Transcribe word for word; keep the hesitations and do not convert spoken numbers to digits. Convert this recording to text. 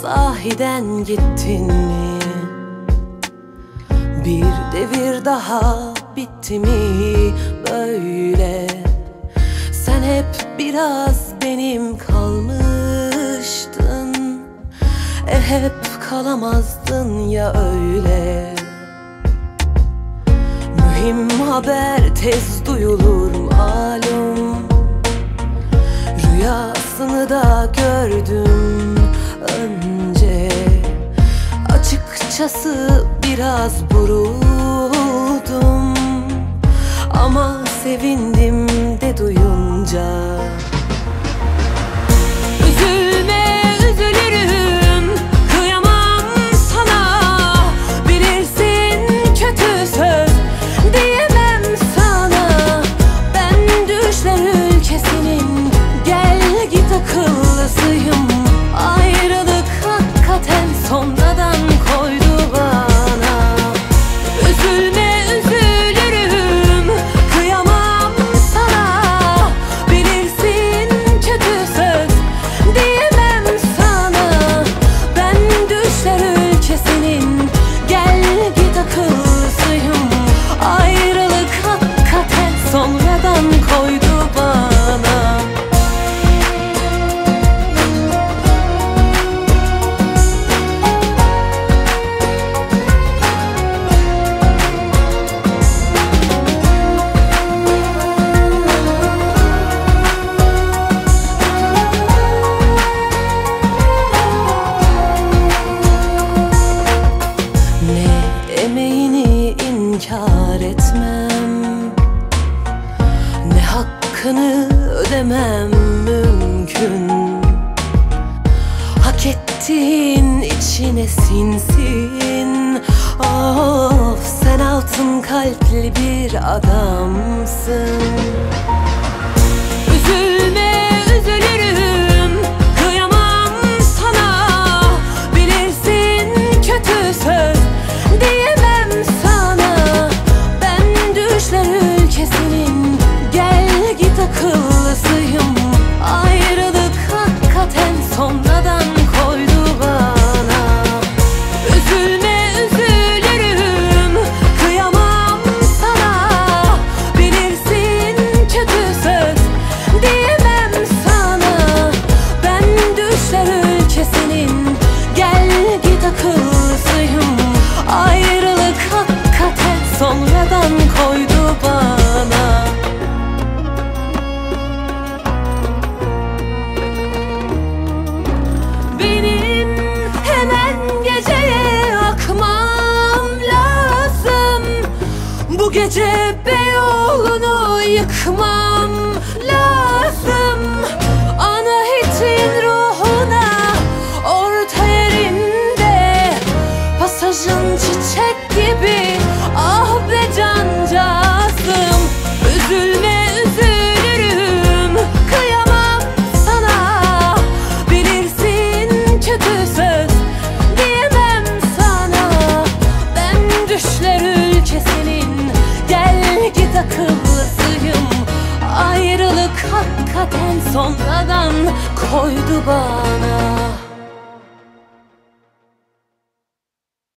Sahiden gittin mi? Bir devir daha bitti mi böyle? Sen hep biraz benim kalmıştın, e hep kalamazdın ya öyle. Mühim haber tez duyulur malum, rüyasını da gördüm önce. Açıkçası biraz buruldum, ama sevindim de duyunca. Üzülme, üzülürüm, kıyamam sana. Bilirsin kötü söz diyemem sana. Ben düşler ülkesinin gel git akıllısıyım. Ayrılık hakikaten sonradan koydu bana. Üzülme, üzülürüm, kıyamam sana. Bilirsin kötü söz diyemem sana. Ben düşler ülkesinin gel git akıllısıyım. Ayrılık hakikaten sonradan koydu bana. Emeğini inkar etmem, ne hakkını ödemem mümkün. Hak ettiğin içine sinsin. Of, sen altın kalpli bir adamsın. Üzülme, üzülürüm, kıyamam sana. Bilirsin kötü söz diyemem sana. Ben düşler ülkesinin gel git akıllısıyım. Ayrılık hakikaten sonradan koydu bana. Üzülme, üzülürüm, kıyamam sana. Bilirsin kötü söz diyemem sana. Ben düşler ülkesinin gel git akıllısıyım. Ayrılık hakikaten sonradan koydu bana. Benim hemen geceye akmam lazım. Bu gece Beyoğlu'nu yıkmam lazım. Ana hitin ruhuna orta yerinde, pasajın çiçek gibi ah be cancağızım. Üzülme, üzülürüm, kıyamam sana. Bilirsin kötü söz diyemem sana. Ben düşler ülkesinin gel git akıllısıyım. Ayrılık hakikaten sonradan koydu bana.